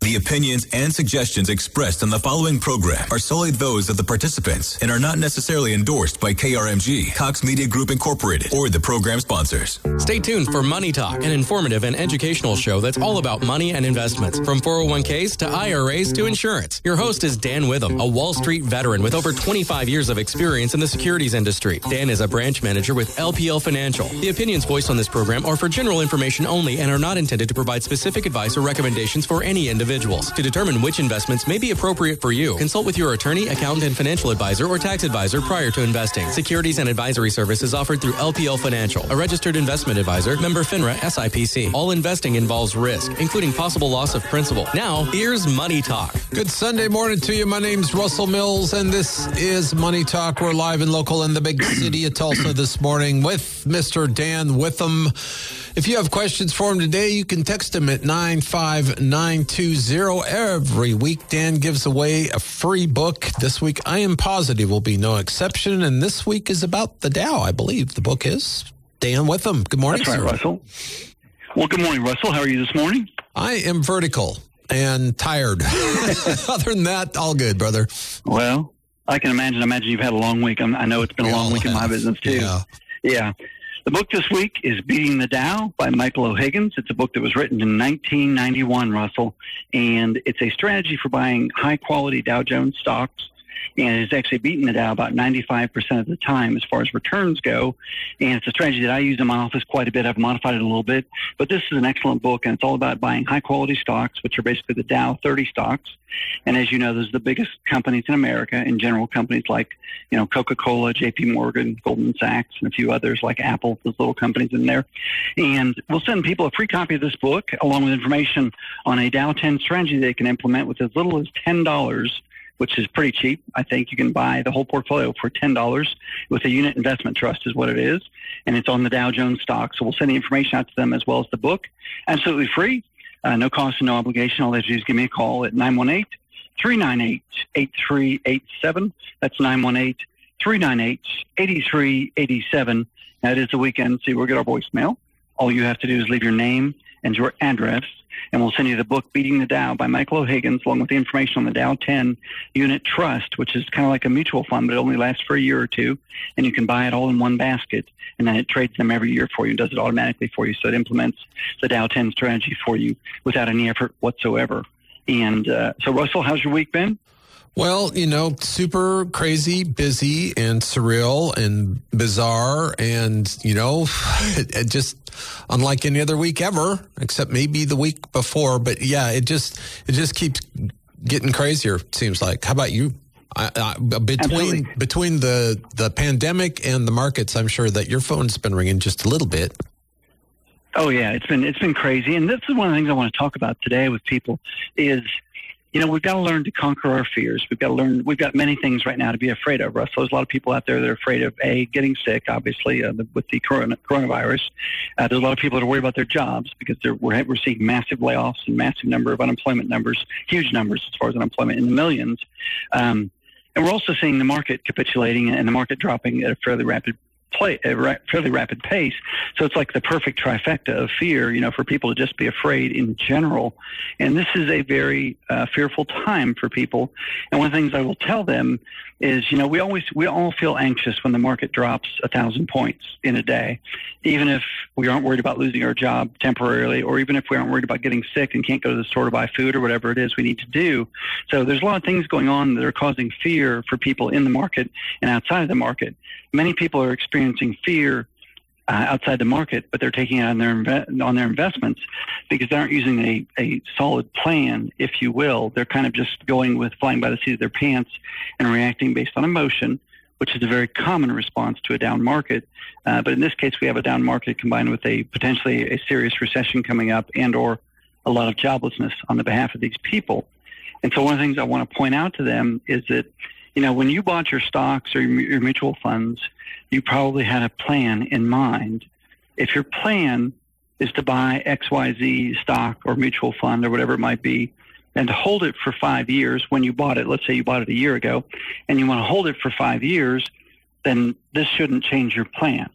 The opinions and suggestions expressed on the following program are solely those of the participants and are not necessarily endorsed by KRMG, Cox Media Group Incorporated, or the program sponsors. Stay tuned for Money Talk, an informative and educational show that's all about money and investments, from 401ks to IRAs to insurance. Your host is Dan Witham, a Wall Street veteran with over 25 years of experience in the securities industry. Dan is a branch manager with LPL Financial. The opinions voiced on this program are for general information only and are not intended to provide specific advice or recommendations for any individuals. To determine which investments may be appropriate for you, consult with your attorney, accountant, and financial advisor or tax advisor prior to investing. Securities and advisory services offered through LPL Financial, a registered investment advisor, member FINRA SIPC. All investing involves risk, including possible loss of principal. Now, here's Money Talk. Good Sunday morning to you. My name's Russell Mills, and this is Money Talk. We're live and local in the big city of Tulsa this morning with Mr. Dan Witham. If you have questions for him today, you can text him at 95920. Every week, Dan gives away a free book. This week, I am positive will be no exception, and this week is about the Dow, I believe the book is. Dan Witham, good morning, That's right, sir. Russell. Well, good morning, Russell. How are you this morning? I am vertical and tired. Other than that, all good, brother. Well, I can imagine. You've had a long week. I know it's been a long week in my business, too. Yeah. The book this week is Beating the Dow by Michael O'Higgins. It's a book that was written in 1991, Russell, and it's a strategy for buying high-quality Dow Jones stocks, and it's actually beaten the Dow about 95% of the time as far as returns go, and it's a strategy that I use in my office quite a bit. I've modified it a little bit, but this is an excellent book, and it's all about buying high-quality stocks, which are basically the Dow 30 stocks. And as you know, those are the biggest companies in America. In general, companies like, Coca-Cola, J.P. Morgan, Goldman Sachs, and a few others like Apple, those little companies in there. And we'll send people a free copy of this book, along with information on a Dow 10 strategy they can implement with as little as $10, which is pretty cheap. I think you can buy the whole portfolio for $10 with a unit investment trust is what it is. And it's on the Dow Jones stock. So we'll send the information out to them as well as the book. Absolutely free. No cost and no obligation. All they have to do is give me a call at 918-398-8387. That's 918-398-8387. Now, it is the weekend, so we'll get our voicemail. All you have to do is leave your name and your address, and we'll send you the book Beating the Dow by Michael O'Higgins, along with the information on the Dow 10 Unit Trust, which is kind of like a mutual fund, but it only lasts for a year or two, and you can buy it all in one basket, and then it trades them every year for you and does it automatically for you, so it implements the Dow 10 strategy for you without any effort whatsoever. And so, Russell, how's your week been? Well, super crazy, busy, and surreal, and bizarre, and, it just unlike any other week ever, except maybe the week before. But yeah, it just keeps getting crazier, it seems like. How about you? Between the pandemic and the markets, I'm sure that your phone's been ringing just a little bit. Oh yeah, it's been crazy, and this is one of the things I want to talk about today with people is, we've got to learn to conquer our fears. We've got many things right now to be afraid of, Russ. There's a lot of people out there that are afraid of, getting sick, obviously, with the coronavirus. There's a lot of people that are worried about their jobs because we're seeing massive layoffs and massive number of unemployment numbers, huge numbers as far as unemployment in the millions. And we're also seeing the market capitulating and the market dropping at a fairly rapid pace. So it's like the perfect trifecta of fear, for people to just be afraid in general. And this is a very fearful time for people. And one of the things I will tell them is, we all feel anxious when the market drops 1,000 points in a day, even if we aren't worried about losing our job temporarily, or even if we aren't worried about getting sick and can't go to the store to buy food or whatever it is we need to do. So there's a lot of things going on that are causing fear for people in the market and outside of the market. Many people are experiencing fear outside the market, but they're taking it on their investments because they aren't using a solid plan, if you will. They're kind of just going with flying by the seat of their pants and reacting based on emotion, which is a very common response to a down market. But in this case, we have a down market combined with potentially a serious recession coming up and or a lot of joblessness on the behalf of these people. And so one of the things I want to point out to them is that, when you bought your stocks or your mutual funds, you probably had a plan in mind. If your plan is to buy XYZ stock or mutual fund or whatever it might be, and to hold it for 5 years when you bought it, let's say you bought it a year ago, and you want to hold it for 5 years, then this shouldn't change your plan.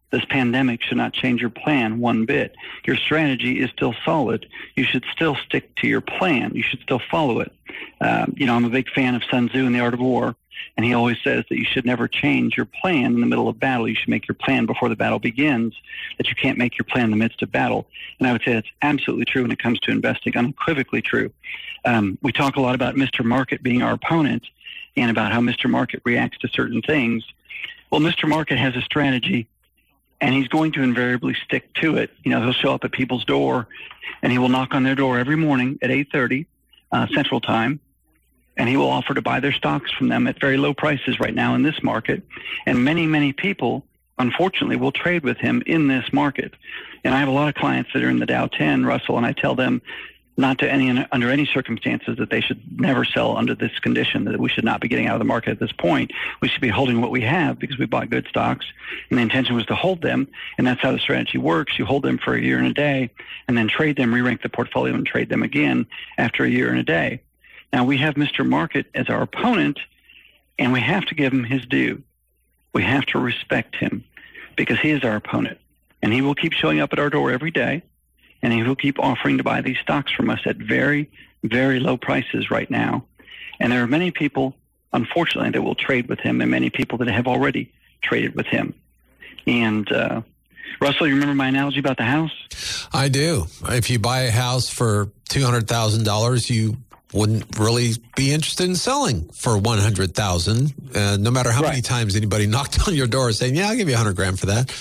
This pandemic should not change your plan one bit. Your strategy is still solid. You should still stick to your plan. You should still follow it. I'm a big fan of Sun Tzu in The Art of War, and he always says that you should never change your plan in the middle of battle. You should make your plan before the battle begins, that you can't make your plan in the midst of battle. And I would say that's absolutely true when it comes to investing, unequivocally true. We talk a lot about Mr. Market being our opponent and about how Mr. Market reacts to certain things. Well, Mr. Market has a strategy, and he's going to invariably stick to it. He'll show up at people's door, and he will knock on their door every morning at 8:30 Central Time, and he will offer to buy their stocks from them at very low prices right now in this market. And many, many people, unfortunately, will trade with him in this market. And I have a lot of clients that are in the Dow 10, Russell, and I tell them not under any circumstances that they should never sell under this condition, that we should not be getting out of the market at this point. We should be holding what we have because we bought good stocks, and the intention was to hold them, and that's how the strategy works. You hold them for a year and a day, and then trade them, re-rank the portfolio, and trade them again after a year and a day. Now, we have Mr. Market as our opponent, and we have to give him his due. We have to respect him because he is our opponent, and he will keep showing up at our door every day, and he will keep offering to buy these stocks from us at very, very low prices right now. And there are many people, unfortunately, that will trade with him, and many people that have already traded with him. And Russell, you remember my analogy about the house? I do. If you buy a house for $200,000, you wouldn't really be interested in selling for $100,000, no matter how many times anybody knocked on your door saying, "Yeah, I'll give you $100,000 for that."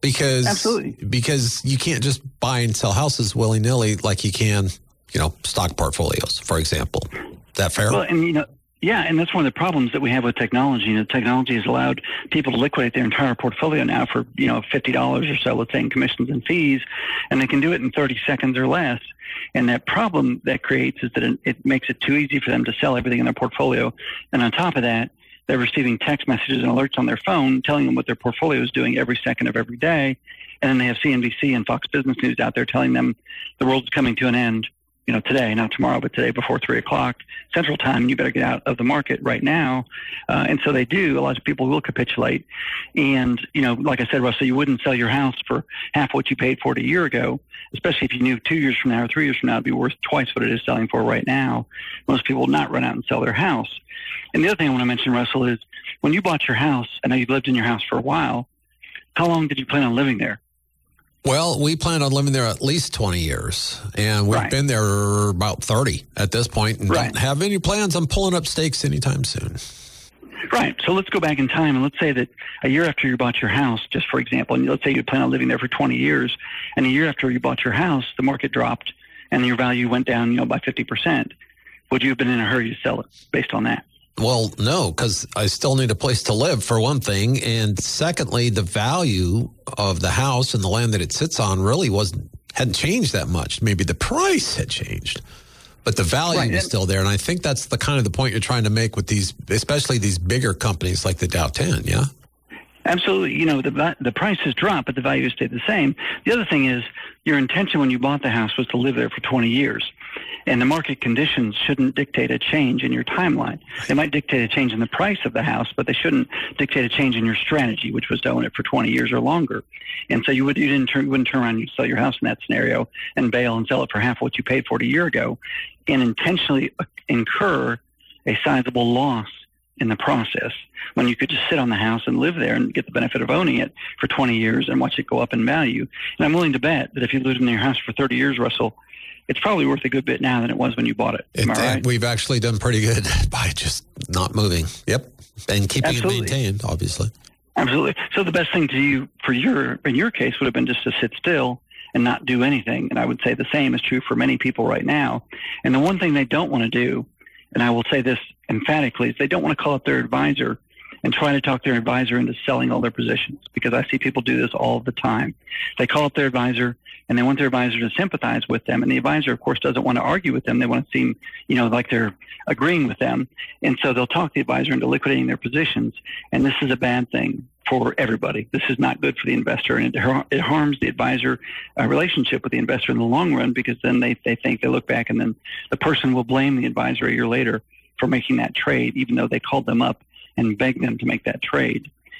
Because you can't just buy and sell houses willy-nilly like you can, stock portfolios, for example. Is that fair? Well, and yeah, and that's one of the problems that we have with technology. Technology has allowed people to liquidate their entire portfolio now for, $50 or so, let's say, in commissions and fees, and they can do it in 30 seconds or less. And that problem that creates is that it makes it too easy for them to sell everything in their portfolio. And on top of that, they're receiving text messages and alerts on their phone telling them what their portfolio is doing every second of every day. And then they have CNBC and Fox Business News out there telling them the world's coming to an end, today, not tomorrow, but today before 3 o'clock Central Time. You better get out of the market right now. And so they do. A lot of people will capitulate. And, like I said, Russell, you wouldn't sell your house for half what you paid for it a year ago, especially if you knew 2 years from now or 3 years from now it'd be worth twice what it is selling for right now. Most people will not run out and sell their house. And the other thing I want to mention, Russell, is when you bought your house, I know you've lived in your house for a while, how long did you plan on living there? Well, we plan on living there at least 20 years, and we've been there about 30 at this point, and don't have any plans on pulling up stakes anytime soon. Right. So let's go back in time, and let's say that a year after you bought your house, just for example, and let's say you plan on living there for 20 years, and a year after you bought your house, the market dropped, and your value went down, by 50%. Would you have been in a hurry to sell it based on that? Well, no, because I still need a place to live, for one thing. And secondly, the value of the house and the land that it sits on really hadn't changed that much. Maybe the price had changed, but the value is still there. And I think that's the point you're trying to make with these, especially these bigger companies like the Dow 10, yeah? Absolutely. The price has dropped, but the value has stayed the same. The other thing is your intention when you bought the house was to live there for 20 years. And the market conditions shouldn't dictate a change in your timeline. They might dictate a change in the price of the house, but they shouldn't dictate a change in your strategy, which was to own it for 20 years or longer. And so you wouldn't turn around and sell your house in that scenario and bail and sell it for half what you paid for it a year ago and intentionally incur a sizable loss in the process when you could just sit on the house and live there and get the benefit of owning it for 20 years and watch it go up in value. And I'm willing to bet that if you lived in your house for 30 years, Russell, it's probably worth a good bit now than it was when you bought it. Am I right? We've actually done pretty good by just not moving. Yep. And keeping it maintained, obviously. Absolutely. So the best thing to do in your case would have been just to sit still and not do anything. And I would say the same is true for many people right now. And the one thing they don't want to do, and I will say this emphatically, is they don't want to call up their advisor and try to talk their advisor into selling all their positions, because I see people do this all the time. They call up their advisor and they want their advisor to sympathize with them. And the advisor, of course, doesn't want to argue with them. They want to seem, like they're agreeing with them. And so they'll talk the advisor into liquidating their positions. And this is a bad thing for everybody. This is not good for the investor, and it harms the advisor relationship with the investor in the long run, because then they think, they look back, and then the person will blame the advisor a year later for making that trade, even though they called them up and begged them to make that trade.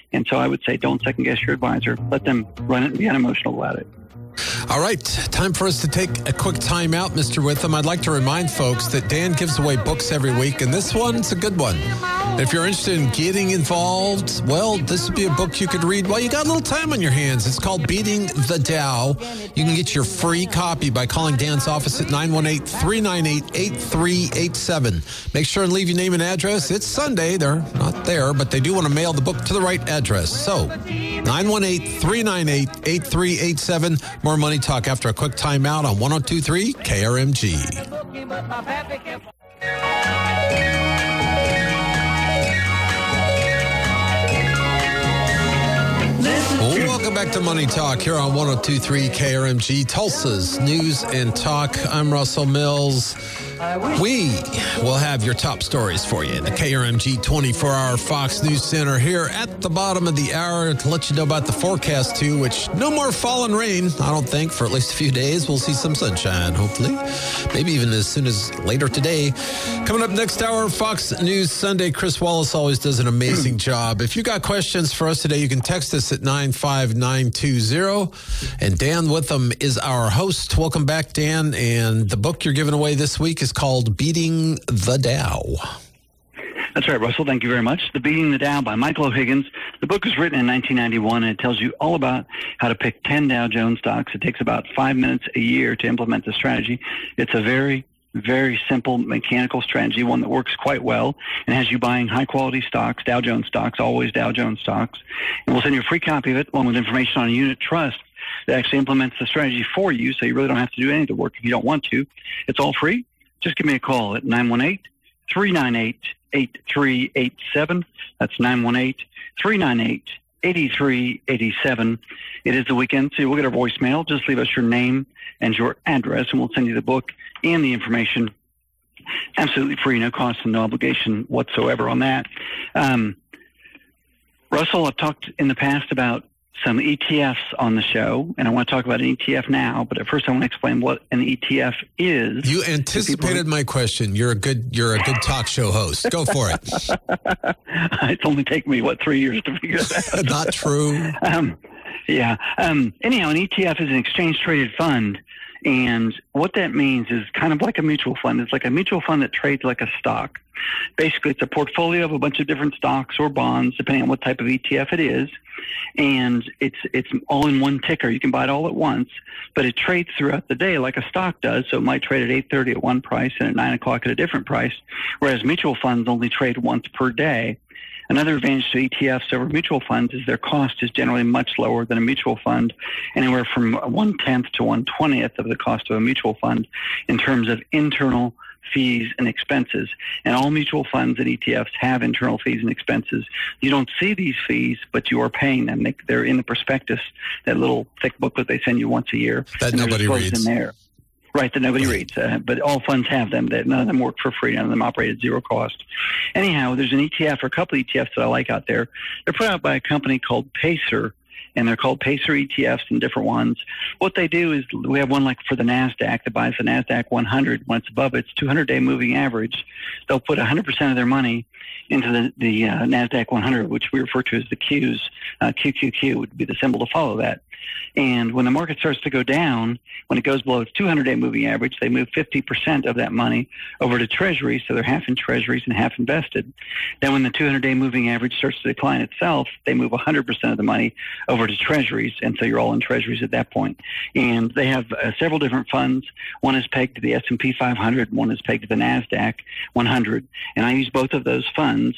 And so I would say don't second guess your advisor. Let them run it and be unemotional about it. All right, time for us to take a quick time out, Mr. Witham. I'd like to remind folks that Dan gives away books every week, and this one's a good one. If you're interested in getting involved, well, this would be a book you could read while you got a little time on your hands. It's called Beating the Dow. You can get your free copy by calling Dan's office at 918-398-8387. Make sure and leave your name and address. It's Sunday. They're not there, but they do want to mail the book to the right address. So, 918-398-8387. More Money Talk after a quick timeout on 102.3 KRMG. Welcome back to Money Talk here on 102.3 KRMG, Tulsa's News and Talk. I'm Russell Mills. We will have your top stories for you in the KRMG 24-hour Fox News Center here at the bottom of the hour to let you know about the forecast, too, which no more fall and rain, I don't think, for at least a few days. We'll see some sunshine, hopefully. Maybe even as soon as later today. Coming up next hour, Fox News Sunday. Chris Wallace always does an amazing job. If you got questions for us today, you can text us at 95920. And Dan Witham is our host. Welcome back, Dan. And the book you're giving away this week is called Beating the Dow. That's right, Russell. Thank you very much. The Beating the Dow by Michael O'Higgins. The book was written in 1991, and it tells you all about how to pick 10 Dow Jones stocks. It takes about 5 minutes a year to implement the strategy. It's a very, very simple mechanical strategy, one that works quite well, and has you buying high-quality stocks, Dow Jones stocks, always Dow Jones stocks. And we'll send you a free copy of it, along with information on a unit trust that actually implements the strategy for you, so you really don't have to do any of the work if you don't want to. It's all free. Just give me a call at 918-398-8387. That's 918-398-8387. It is the weekend, so we'll get our voicemail. Just leave us your name and your address, and we'll send you the book and the information absolutely free, no cost and no obligation whatsoever on that. Russell, I've talked in the past about some ETFs on the show, and I want to talk about an ETF now, but at first I want to explain what an ETF is. You anticipated my question. You're a good talk show host. Go for it. It's only taken me, 3 years to figure that out. Not true. Anyhow, an ETF is an exchange-traded fund, and what that means is kind of like a mutual fund. It's like a mutual fund that trades like a stock. Basically, it's a portfolio of a bunch of different stocks or bonds, depending on what type of ETF it is, and it's all in one ticker. You can buy it all at once, but it trades throughout the day like a stock does, so it might trade at 8:30 at one price and at 9 o'clock at a different price, whereas mutual funds only trade once per day. Another advantage to ETFs over mutual funds is their cost is generally much lower than a mutual fund, anywhere from 1/10 to 1/20 of the cost of a mutual fund in terms of internal fees and expenses. And all mutual funds and ETFs have internal fees and expenses. You don't see these fees, but you are paying them. They're in the prospectus, that little thick booklet they send you once a year. That nobody reads. In there. Right, that nobody reads. But all funds have them. None of them work for free. None of them operate at zero cost. Anyhow, there's an ETF or a couple of ETFs that I like out there. They're put out by a company called Pacer, and they're called Pacer ETFs and different ones. What they do is we have one like for the NASDAQ that buys the NASDAQ 100. When it's above its 200-day moving average, they'll put 100% of their money into the NASDAQ 100, which we refer to as the Qs. QQQ would be the symbol to follow that. And when the market starts to go down, when it goes below its 200-day moving average, they move 50% of that money over to treasuries, so they're half in treasuries and half invested. Then when the 200-day moving average starts to decline itself, they move 100% of the money over to treasuries, and so you're all in treasuries at that point. And they have several different funds. One is pegged to the S&P 500, one is pegged to the NASDAQ 100, and I use both of those funds.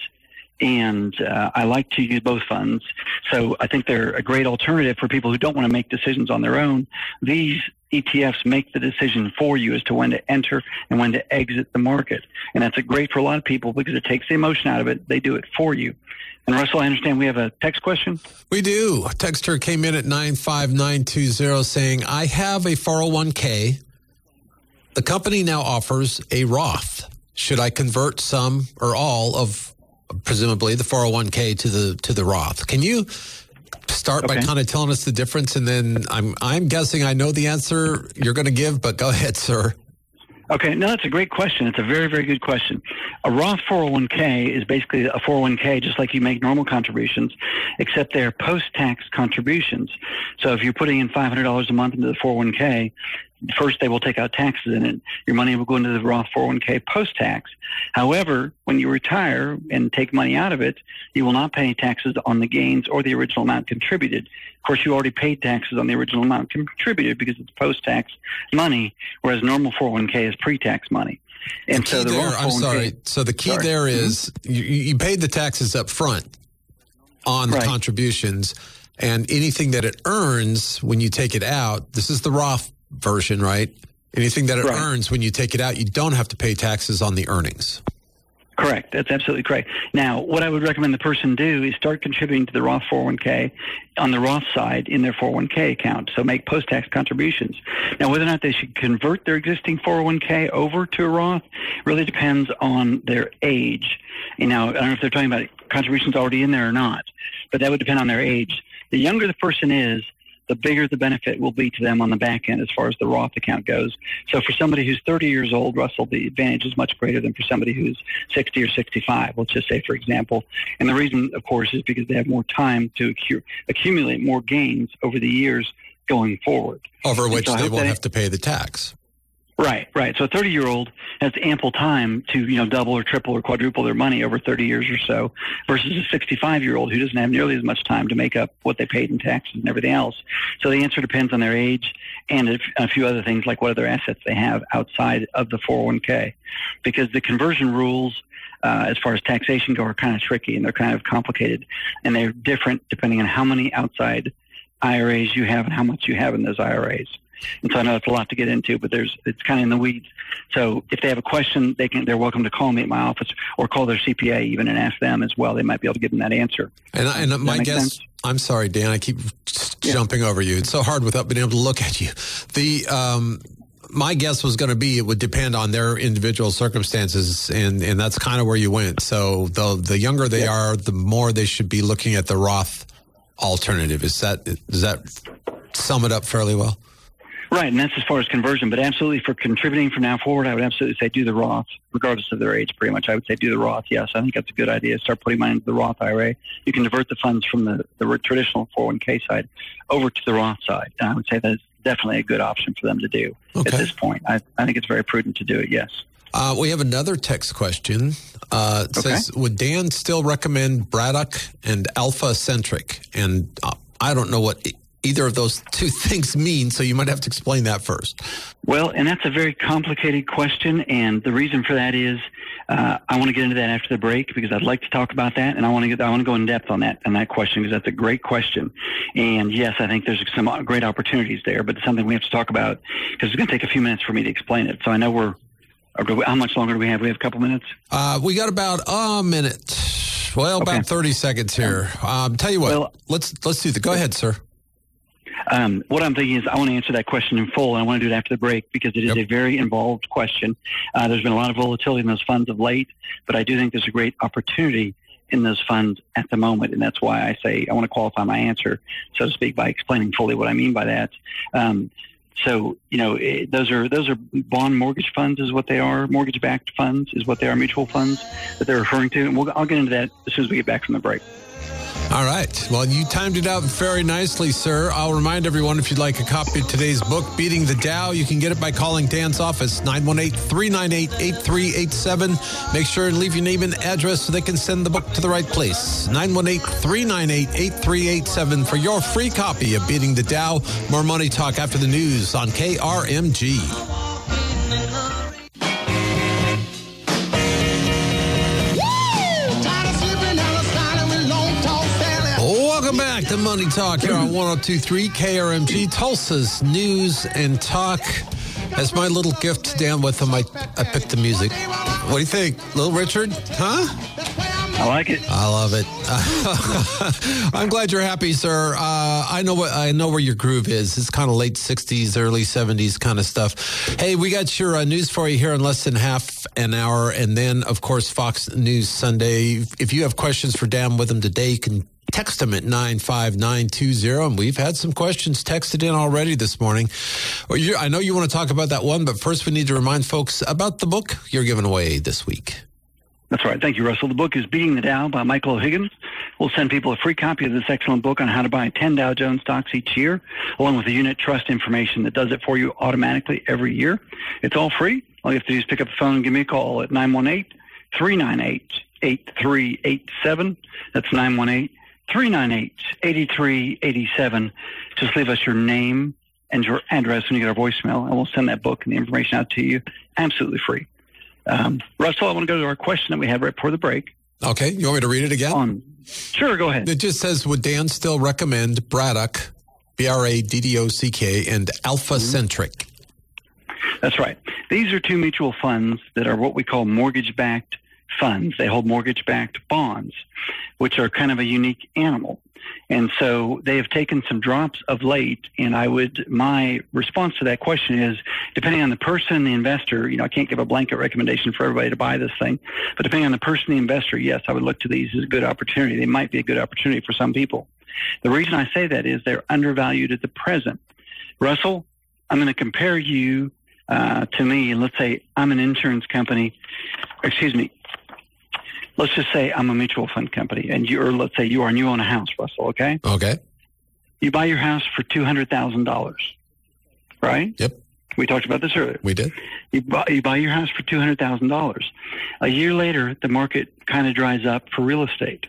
And I like to use both funds. So I think they're a great alternative for people who don't want to make decisions on their own. These ETFs make the decision for you as to when to enter and when to exit the market. And that's great for a lot of people because it takes the emotion out of it. They do it for you. And Russell, I understand we have a text question? We do. A texter came in at 95920 saying, I have a 401k. The company now offers a Roth. Should I convert some or all of presumably the 401k to the Roth? Can you start by kind of telling us the difference, and then I'm guessing I know the answer you're going to give, but go ahead, sir. Okay, no, that's a great question. It's a very, very good question. A Roth 401k is basically a 401k just like you make normal contributions, except they're post-tax contributions. So if you're putting in $500 a month into the 401k, first they will take out taxes in it. Your money will go into the Roth 401k post-tax. However, when you retire and take money out of it, you will not pay taxes on the gains or the original amount contributed. Of course, you already paid taxes on the original amount contributed because it's post-tax money, whereas normal 401k is pre-tax money. And so the Roth 401k, So the key there is you paid the taxes up front on the contributions, and anything that it earns when you take it out, this is the Roth version, right? Anything that it earns when you take it out, you don't have to pay taxes on the earnings. Correct. That's absolutely correct. Now, what I would recommend the person do is start contributing to the Roth 401k on the Roth side in their 401k account. So make post-tax contributions. Now, whether or not they should convert their existing 401k over to a Roth really depends on their age. You know, I don't know if they're talking about contributions already in there or not, but that would depend on their age. The younger the person is, the bigger the benefit will be to them on the back end as far as the Roth account goes. So for somebody who's 30 years old, Russell, the advantage is much greater than for somebody who's 60 or 65, let's just say, for example. And the reason, of course, is because they have more time to accumulate more gains over the years going forward. Over which they won't have to pay the tax. Right. So a 30-year-old has ample time to, double or triple or quadruple their money over 30 years or so versus a 65-year-old who doesn't have nearly as much time to make up what they paid in taxes and everything else. So the answer depends on their age and a few other things like what other assets they have outside of the 401k. Because the conversion rules as far as taxation go are kind of tricky and they're kind of complicated. And they're different depending on how many outside IRAs you have and how much you have in those IRAs. And so I know it's a lot to get into, but it's kind of in the weeds. So if they have a question, they're welcome to call me at my office or call their CPA even and ask them as well. They might be able to give them that answer. And my guess, I'm sorry, Dan, I keep jumping over you. It's so hard without being able to look at you. My guess was going to be it would depend on their individual circumstances, and that's kind of where you went. So the younger they are, the more they should be looking at the Roth alternative. Does that sum it up fairly well? Right, and that's as far as conversion. But absolutely, for contributing from now forward, I would absolutely say do the Roth, regardless of their age, pretty much. I would say do the Roth, yes. I think that's a good idea. Start putting money into the Roth IRA. You can divert the funds from the traditional 401k side over to the Roth side. And I would say that is definitely a good option for them to do at this point. I think it's very prudent to do it, yes. We have another text question. It says, would Dan still recommend Braddock and Alpha Centric? And I don't know what either of those two things mean, so you might have to explain that first. Well, and that's a very complicated question, and the reason for that is I want to get into that after the break because I'd like to talk about that, and I want to go in depth on that question because that's a great question. And yes, I think there's some great opportunities there, but it's something we have to talk about because it's going to take a few minutes for me to explain it. So I know how much longer do we have? We have a couple minutes? We got about a minute. Well, about 30 seconds here. Tell you what, let's do go ahead, sir. What I'm thinking is I want to answer that question in full, and I want to do it after the break because it is a very involved question. There's been a lot of volatility in those funds of late, but I do think there's a great opportunity in those funds at the moment, and that's why I say I want to qualify my answer, so to speak, by explaining fully what I mean by that. So, those are bond mortgage funds is what they are. Mortgage-backed funds is what they are, mutual funds that they're referring to. And I'll get into that as soon as we get back from the break. All right. Well, you timed it out very nicely, sir. I'll remind everyone, if you'd like a copy of today's book, Beating the Dow, you can get it by calling Dan's office, 918-398-8387. Make sure and leave your name and address so they can send the book to the right place. 918-398-8387 for your free copy of Beating the Dow. More Money Talk after the news on KRMG. Welcome back to Money Talk here on 102.3 KRMG, Tulsa's News and Talk. As my little gift to Dan with him, I picked the music. What do you think, Little Richard? Huh? I like it. I love it. I'm glad you're happy, sir. I know where your groove is. It's kind of late 60s, early 70s kind of stuff. Hey, we got your news for you here in less than half an hour. And then, of course, Fox News Sunday. If you have questions for Dan with him today, you can Text them at 95920, and we've had some questions texted in already this morning. I know you want to talk about that one, but first we need to remind folks about the book you're giving away this week. That's right. Thank you, Russell. The book is Beating the Dow by Michael O'Higgins. We'll send people a free copy of this excellent book on how to buy 10 Dow Jones stocks each year, along with the unit trust information that does it for you automatically every year. It's all free. All you have to do is pick up the phone and give me a call at 918-398-8387. That's 918-398-8387. Just leave us your name and your address when you get our voicemail, and we'll send that book and the information out to you absolutely free. Russell, I want to go to our question that we had right before the break. Okay. You want me to read it again? Sure, go ahead. It just says, would Dan still recommend Braddock, BRADDOCK, and Alpha Centric? That's right. These are two mutual funds that are what we call mortgage-backed funds. They hold mortgage-backed bonds, which are kind of a unique animal. And so they have taken some drops of late, and my response to that question is, depending on the person, the investor, I can't give a blanket recommendation for everybody to buy this thing, but depending on the person, the investor, yes, I would look to these as a good opportunity. They might be a good opportunity for some people. The reason I say that is they're undervalued at the present. Russell, I'm going to compare you to me, and let's say I'm an insurance company, let's just say I'm a mutual fund company, and let's say you are, and you own a house, Russell, okay? Okay. You buy your house for $200,000, right? Yep. We talked about this earlier. We did. You buy your house for $200,000. A year later, the market kind of dries up for real estate.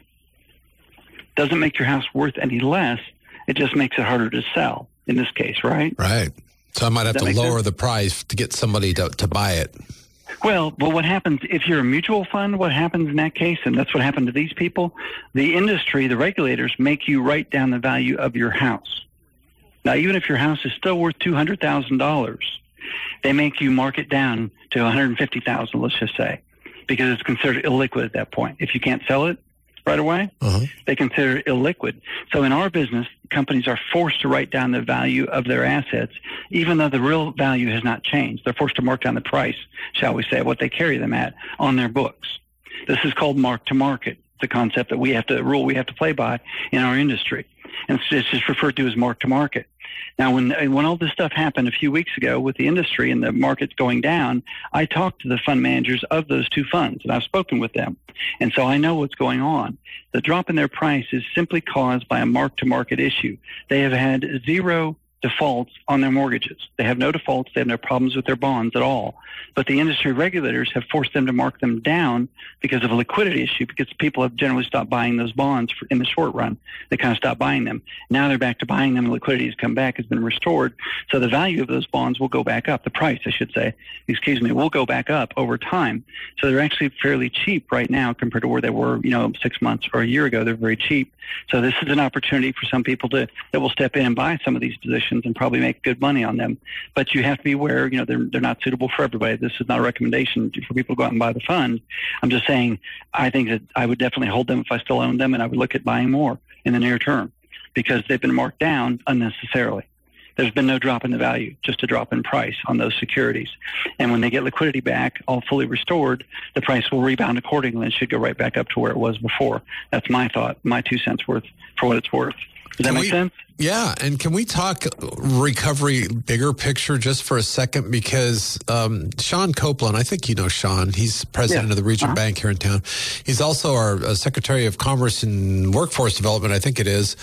Doesn't make your house worth any less. It just makes it harder to sell in this case, right? Right. So I might have to lower the price to get somebody to buy it. Well, what happens if you're a mutual fund? What happens in that case? And that's what happened to these people. The industry, the regulators, make you write down the value of your house. Now, even if your house is still worth $200,000, they make you mark it down to $150,000, let's just say, because it's considered illiquid at that point. If you can't sell it right away, they consider it illiquid. So in our business, companies are forced to write down the value of their assets, even though the real value has not changed. They're forced to mark down the price, shall we say, what they carry them at on their books. This is called mark to market, the concept that we have to play by in our industry. And it's just referred to as mark to market. Now, when all this stuff happened a few weeks ago with the industry and the markets going down, I talked to the fund managers of those two funds, and I've spoken with them. And so I know what's going on. The drop in their price is simply caused by a mark-to-market issue. They have had zero defaults on their mortgages. They have no defaults. They have no problems with their bonds at all. But the industry regulators have forced them to mark them down because of a liquidity issue, because people have generally stopped buying those bonds in the short run. They kind of stopped buying them. Now they're back to buying them, and liquidity has come back, has been restored. So the value of those bonds will go back up. The price, I should say, will go back up over time. So they're actually fairly cheap right now compared to where they were, 6 months or a year ago. They're very cheap. So this is an opportunity for some people that will step in and buy some of these positions and probably make good money on them. But you have to be aware, they're not suitable for everybody. This is not a recommendation for people to go out and buy the fund. I'm just saying I think that I would definitely hold them if I still owned them, and I would look at buying more in the near term because they've been marked down unnecessarily. There's been no drop in the value, just a drop in price on those securities. And when they get liquidity back, all fully restored, the price will rebound accordingly and should go right back up to where it was before. That's my thought, my 2 cents worth for what it's worth. Does that make sense? Yeah. And can we talk recovery bigger picture just for a second? Because Sean Copeland, I think you know Sean, he's president of the Region Bank here in town. He's also our Secretary of Commerce and Workforce Development, I think it is.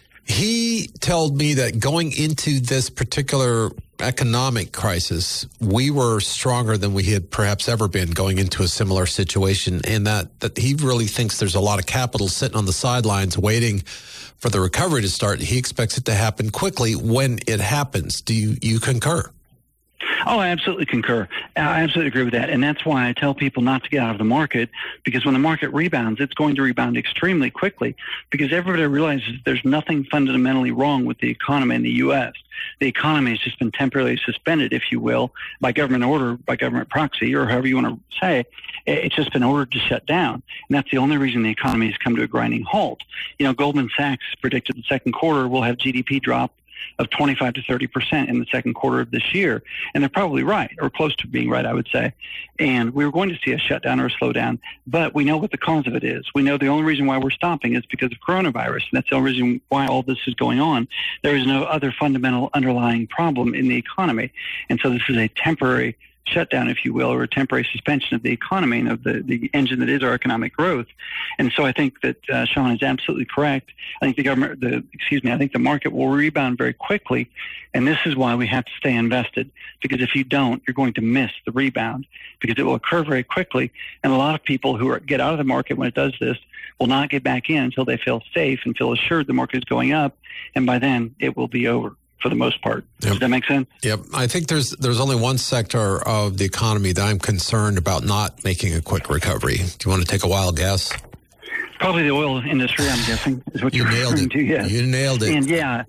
He told me that going into this particular economic crisis, we were stronger than we had perhaps ever been going into a similar situation, and that he really thinks there's a lot of capital sitting on the sidelines waiting for the recovery to start. He expects it to happen quickly when it happens. Do you concur? Oh, I absolutely concur. I absolutely agree with that. And that's why I tell people not to get out of the market, because when the market rebounds, it's going to rebound extremely quickly, because everybody realizes there's nothing fundamentally wrong with the economy in the U.S. The economy has just been temporarily suspended, if you will, by government order, by government proxy, or however you want to say. It's just been ordered to shut down. And that's the only reason the economy has come to a grinding halt. Goldman Sachs predicted the second quarter will have GDP drop of 25 to 30% in the second quarter of this year. And they're probably right, or close to being right, I would say. And we're going to see a shutdown or a slowdown, but we know what the cause of it is. We know the only reason why we're stopping is because of coronavirus. And that's the only reason why all this is going on. There is no other fundamental underlying problem in the economy. And so this is a temporary shutdown, if you will, or a temporary suspension of the economy and of the engine that is our economic growth. And so I think that Sean is absolutely correct. I think I think the market will rebound very quickly. And this is why we have to stay invested, because if you don't, you're going to miss the rebound, because it will occur very quickly. And a lot of people who get out of the market when it does this will not get back in until they feel safe and feel assured the market is going up. And by then it will be over, for the most part. Yep. Does that make sense? Yep. I think there's only one sector of the economy that I'm concerned about not making a quick recovery. Do you want to take a wild guess? Probably the oil industry, I'm guessing, is what you're referring to. Yes. You nailed it.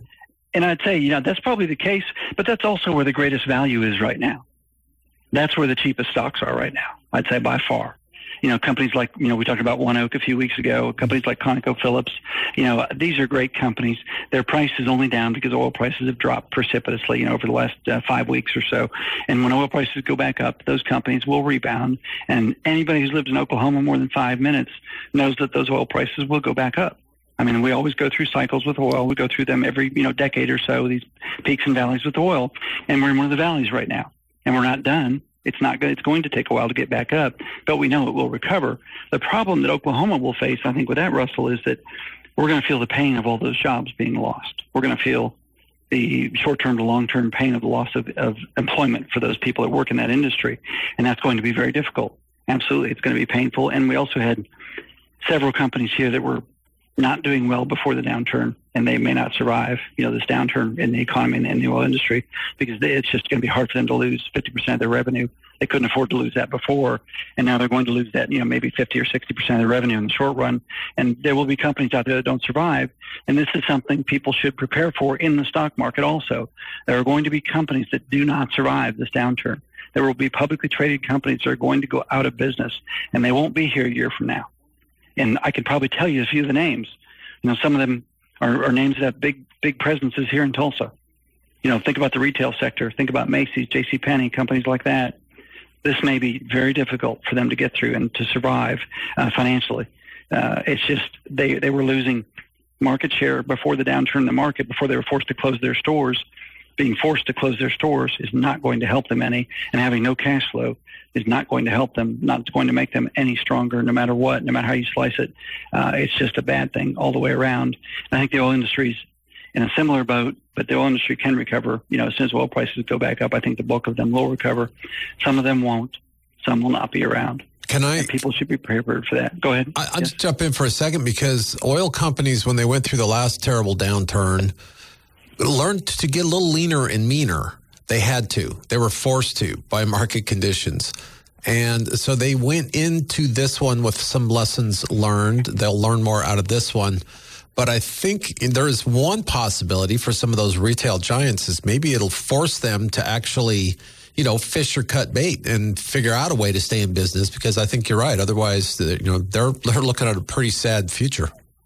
And I'd say, that's probably the case, but that's also where the greatest value is right now. That's where the cheapest stocks are right now, I'd say, by far. Companies like, we talked about ONEOK a few weeks ago, companies like ConocoPhillips, these are great companies. Their price is only down because oil prices have dropped precipitously, over the last 5 weeks or so. And when oil prices go back up, those companies will rebound. And anybody who's lived in Oklahoma more than 5 minutes knows that those oil prices will go back up. I mean, we always go through cycles with oil. We go through them every, decade or so, these peaks and valleys with oil. And we're in one of the valleys right now. And we're not done. It's going to take a while to get back up, but we know it will recover. The problem that Oklahoma will face, I think, with that, Russell, is that we're going to feel the pain of all those jobs being lost. We're going to feel the short-term to long-term pain of the loss of employment for those people that work in that industry, and that's going to be very difficult. Absolutely, it's going to be painful. And we also had several companies here that were not doing well before the downturn, and they may not survive, this downturn in the economy and in the oil industry, because it's just going to be hard for them to lose 50% of their revenue. They couldn't afford to lose that before, and now they're going to lose that, maybe 50 or 60% of their revenue in the short run. And there will be companies out there that don't survive. And this is something people should prepare for in the stock market also. There are going to be companies that do not survive this downturn. There will be publicly traded companies that are going to go out of business, and they won't be here a year from now. And I could probably tell you a few of the names. Some of them are names that have big presences here in Tulsa. Think about the retail sector. Think about Macy's, JCPenney, companies like that. This may be very difficult for them to get through and to survive financially. It's just they were losing market share before the downturn in the market, before they were forced to close their stores. Being forced to close their stores is not going to help them any, and having no cash flow is not going to help them, not going to make them any stronger, no matter what, no matter how you slice it. It's just a bad thing all the way around. And I think the oil industry's in a similar boat, but the oil industry can recover. As soon as oil prices go back up, I think the bulk of them will recover. Some of them won't. Some will not be around. And people should be prepared for that. Go ahead. I'll just jump in for a second, because oil companies, when they went through the last terrible downturn, learned to get a little leaner and meaner. They had to. They were forced to by market conditions. And so they went into this one with some lessons learned. They'll learn more out of this one. But I think there is one possibility for some of those retail giants is maybe it'll force them to actually, fish or cut bait and figure out a way to stay in business, because I think you're right. Otherwise, they're looking at a pretty sad future.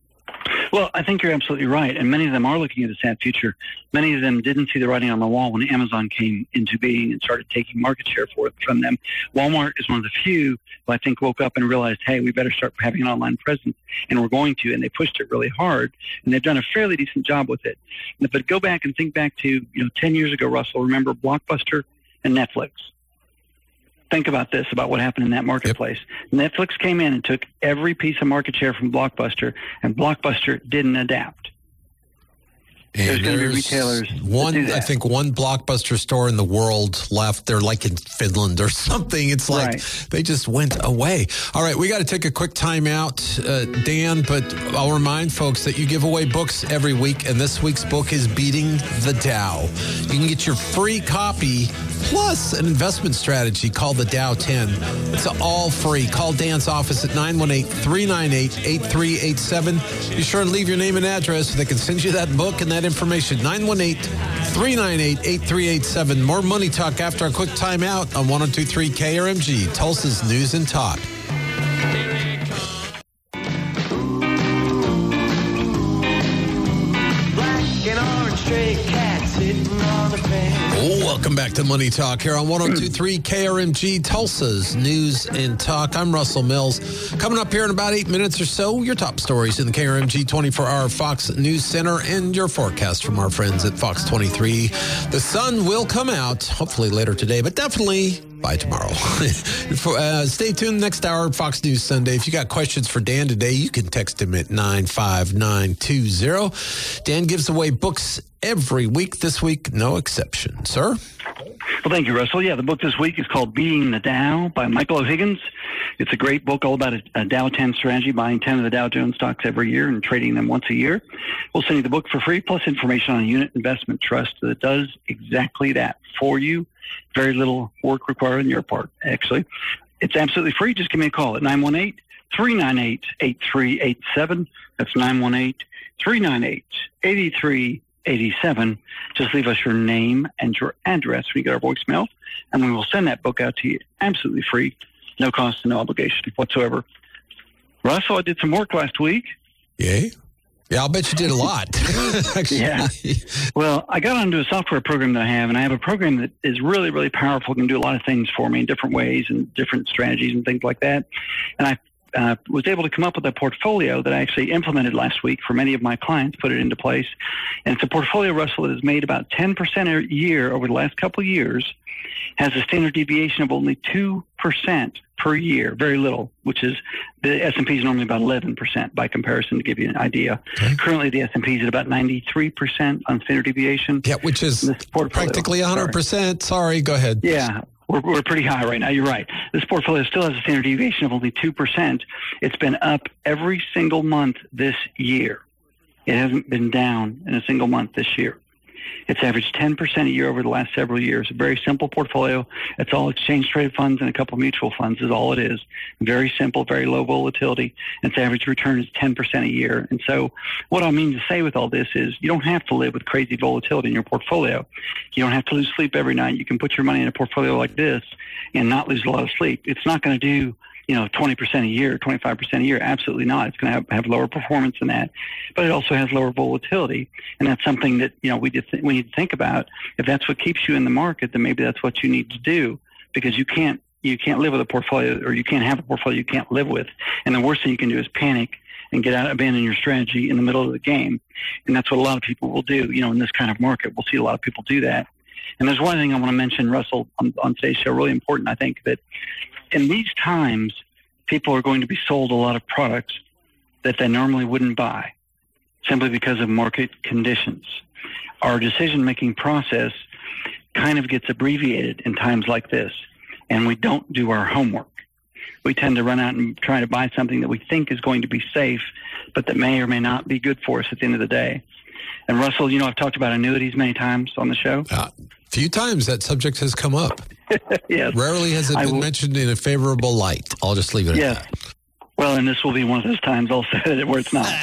Well, I think you're absolutely right. And many of them are looking at a sad future. Many of them didn't see the writing on the wall when Amazon came into being and started taking market share from them. Walmart is one of the few who I think woke up and realized, hey, we better start having an online presence. And we're going to. And they pushed it really hard. And they've done a fairly decent job with it. But go back and think back to 10 years ago, Russell. Remember Blockbuster and Netflix? Think about this, about what happened in that marketplace. Yep. Netflix came in and took every piece of market share from Blockbuster, and Blockbuster didn't adapt. And there's going to be retailers that do that. I think one Blockbuster store in the world left. They're like in Finland or something. It's like They just went away. All right, we got to take a quick time out, Dan, but I'll remind folks that you give away books every week, and this week's book is Beating the Dow. You can get your free copy plus an investment strategy called the Dow 10. It's all free. Call Dan's office at 918-398-8387. Be sure and leave your name and address so they can send you that book and that information. 918-398-8387. More Money Talk after a quick time out on 102.3 KRMG, Tulsa's News and Talk. Black and orange stray cats Welcome back to Money Talk here on 102.3 KRMG, Tulsa's News and Talk. I'm Russell Mills. Coming up here in about 8 minutes or so, your top stories in the KRMG 24-hour Fox News Center and your forecast from our friends at Fox 23. The sun will come out, hopefully later today, but definitely by tomorrow. Stay tuned next hour, Fox News Sunday. If you got questions for Dan today, you can text him at 95920. Dan gives away books every week. This week, no exception. Sir? Well, thank you, Russell. Yeah, the book this week is called Beating the Dow by Michael O'Higgins. It's a great book all about a Dow 10 strategy, buying 10 of the Dow Jones stocks every year and trading them once a year. We'll send you the book for free, plus information on a unit investment trust that does exactly that for you. Very little work required on your part, actually. It's absolutely free. Just give me a call at 918-398-8387. That's 918-398-8387. Just leave us your name and your address when you get our voicemail, and we will send that book out to you absolutely free. No cost and no obligation whatsoever. Russell, I did some work last week. Yay. Yeah, I'll bet you did a lot. Yeah. Well, I got onto a software program that I have, and I have a program that is really, really powerful, can do a lot of things for me in different ways and different strategies and things like that. And I was able to come up with a portfolio that I actually implemented last week for many of my clients, put it into place. And it's a portfolio, Russell, that has made about 10% a year over the last couple of years, has a standard deviation of only 2% per year, very little, which is the S&P is normally about 11% by comparison, to give you an idea. Okay. Currently, the S&P is at about 93% on standard deviation. Yeah, which is practically 100%. Sorry, go ahead. Yeah. We're pretty high right now. You're right. This portfolio still has a standard deviation of only 2%. It's been up every single month this year. It hasn't been down in a single month this year. It's averaged 10% a year over the last several years. A very simple portfolio. It's all exchange-traded funds and a couple mutual funds is all it is. Very simple, very low volatility. Its average return is 10% a year. And so what I mean to say with all this is you don't have to live with crazy volatility in your portfolio. You don't have to lose sleep every night. You can put your money in a portfolio like this and not lose a lot of sleep. It's not going to do 20% a year, 25% a year. Absolutely not. It's going to have lower performance than that, but it also has lower volatility. And that's something that, we need to think about. If that's what keeps you in the market, then maybe that's what you need to do, because you can't live with a portfolio, or you can't have a portfolio you can't live with. And the worst thing you can do is panic and abandon your strategy in the middle of the game. And that's what a lot of people will do, in this kind of market. We'll see a lot of people do that. And there's one thing I want to mention, Russell, on today's show, really important, I think, that in these times, people are going to be sold a lot of products that they normally wouldn't buy simply because of market conditions. Our decision-making process kind of gets abbreviated in times like this, and we don't do our homework. We tend to run out and try to buy something that we think is going to be safe, but that may or may not be good for us at the end of the day. And Russell, I've talked about annuities many times on the show. A few times that subject has come up. Yes. Rarely has it been mentioned in a favorable light. I'll just leave it at that. Well, and this will be one of those times also where it's not.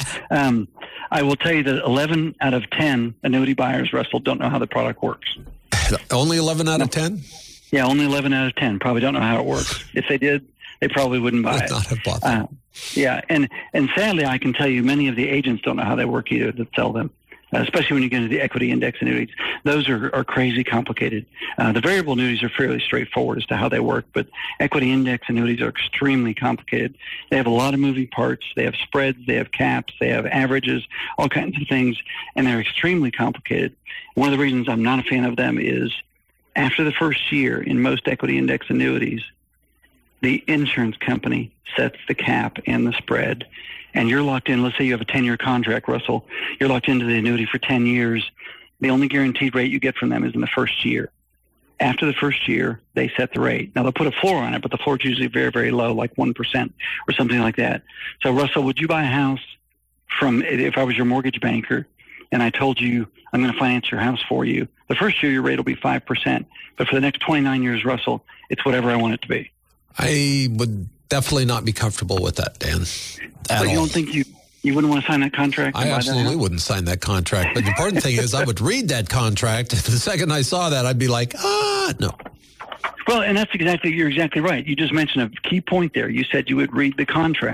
I will tell you that 11 out of 10 annuity buyers, Russell, don't know how the product works. Only 11 out of 10? Yeah, only 11 out of 10 probably don't know how it works. If they did, they probably wouldn't buy it. Not have bought them. And sadly, I can tell you many of the agents don't know how they work either that sell them. Especially when you get into the equity index annuities. Those are crazy complicated. The variable annuities are fairly straightforward as to how they work, but equity index annuities are extremely complicated. They have a lot of moving parts. They have spreads, they have caps, they have averages, all kinds of things, and they're extremely complicated. One of the reasons I'm not a fan of them is after the first year in most equity index annuities, the insurance company sets the cap and the spread. And you're locked in. Let's say you have a 10-year contract, Russell. You're locked into the annuity for 10 years. The only guaranteed rate you get from them is in the first year. After the first year, they set the rate. Now, they'll put a floor on it, but the floor is usually very, very low, like 1% or something like that. So, Russell, would you buy a house if I was your mortgage banker and I told you I'm going to finance your house for you? The first year, your rate will be 5%. But for the next 29 years, Russell, it's whatever I want it to be. I would definitely not be comfortable with that, Dan. But you don't think you wouldn't want to sign that contract? I absolutely wouldn't sign that contract. But the important thing is I would read that contract. The second I saw that, I'd be like, no. Well, and you're exactly right. You just mentioned a key point there. You said you would read the contract.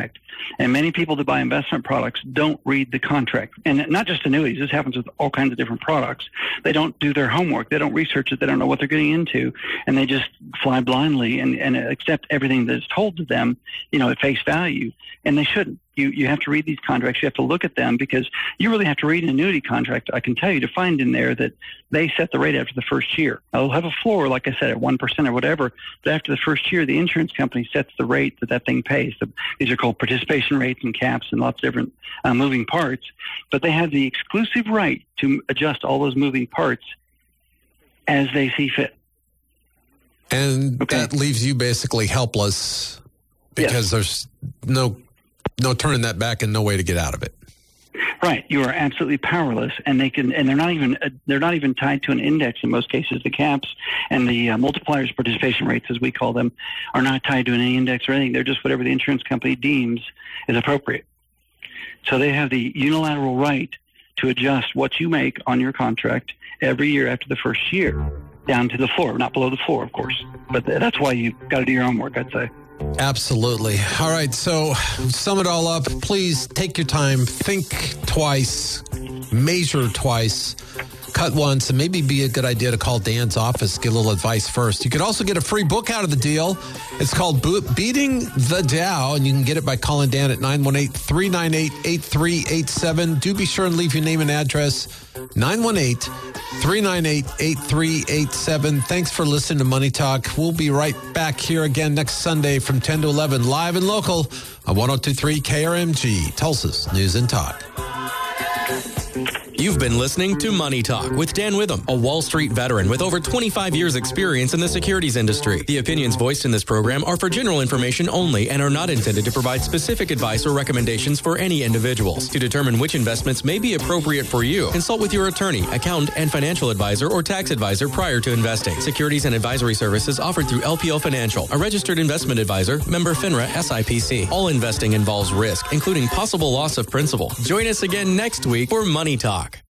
And many people that buy investment products don't read the contract. And not just annuities. This happens with all kinds of different products. They don't do their homework. They don't research it. They don't know what they're getting into. And they just fly blindly and accept everything that is told to them, at face value. And they shouldn't. You have to read these contracts. You have to look at them, because you really have to read an annuity contract, I can tell you, to find in there that they set the rate after the first year. Now, they'll have a floor, like I said, at 1% or whatever, but after the first year, the insurance company sets the rate that thing pays. These are called participation rates and caps and lots of different moving parts, but they have the exclusive right to adjust all those moving parts as they see fit. And that leaves you basically helpless, because there's no turning that back and no way to get out of it. Right. You are absolutely powerless, and they're not even tied to an index in most cases. The caps and the multipliers, participation rates, as we call them, are not tied to any index or anything. They're just whatever the insurance company deems is appropriate. So they have the unilateral right to adjust what you make on your contract every year after the first year, down to the floor, not below the floor, of course. But that's why you've got to do your homework, I'd say. Absolutely. All right. So sum it all up. Please take your time, think twice, measure twice, cut once, and maybe be a good idea to call Dan's office, get a little advice first. You could also get a free book out of the deal. It's called Beating the Dow, and you can get it by calling Dan at 918-398-8387. Do be sure and leave your name and address. 918-398-8387. Thanks for listening to Money Talk. We'll be right back here again next Sunday from 10 to 11, live and local on 102.3 KRMG, Tulsa's News and Talk. You've been listening to Money Talk with Dan Witham, a Wall Street veteran with over 25 years experience in the securities industry. The opinions voiced in this program are for general information only and are not intended to provide specific advice or recommendations for any individuals. To determine which investments may be appropriate for you, consult with your attorney, accountant, and financial advisor or tax advisor prior to investing. Securities and advisory services offered through LPL Financial, a registered investment advisor, member FINRA SIPC. All investing involves risk, including possible loss of principal. Join us again next week for Money Talk.